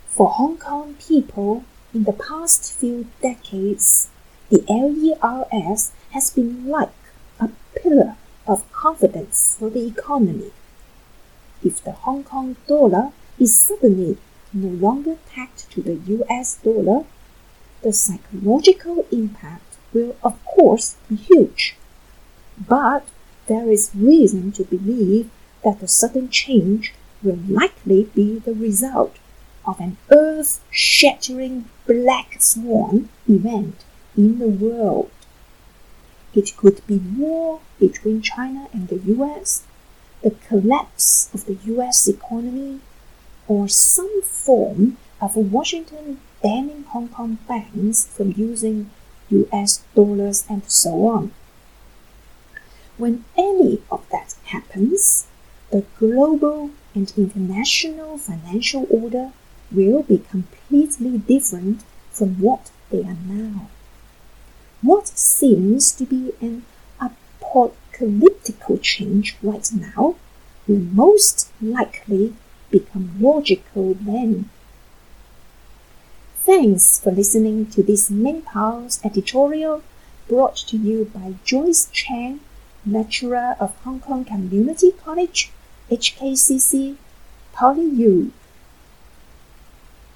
For Hong Kong people, in the past few decades, the LERS has been like a pillar of confidence for the economy. If the Hong Kong dollar is suddenly no longer pegged to the US dollar, the psychological impact will of course be huge. But there is reason to believe that the sudden change will likely be the result of an earth-shattering black swan event in the world. It could be war between China and the US, the collapse of the US economy, or some form of Washington banning Hong Kong banks from using US dollars and so on. When any of that happens, the global and international financial order will be completely different from what they are now. What seems to be an apocalyptical change right now will most likely become logical then. Thanks for listening to this Mingpao's editorial brought to you by Joyce Chang, lecturer of Hong Kong Community College, HKCC, PolyU.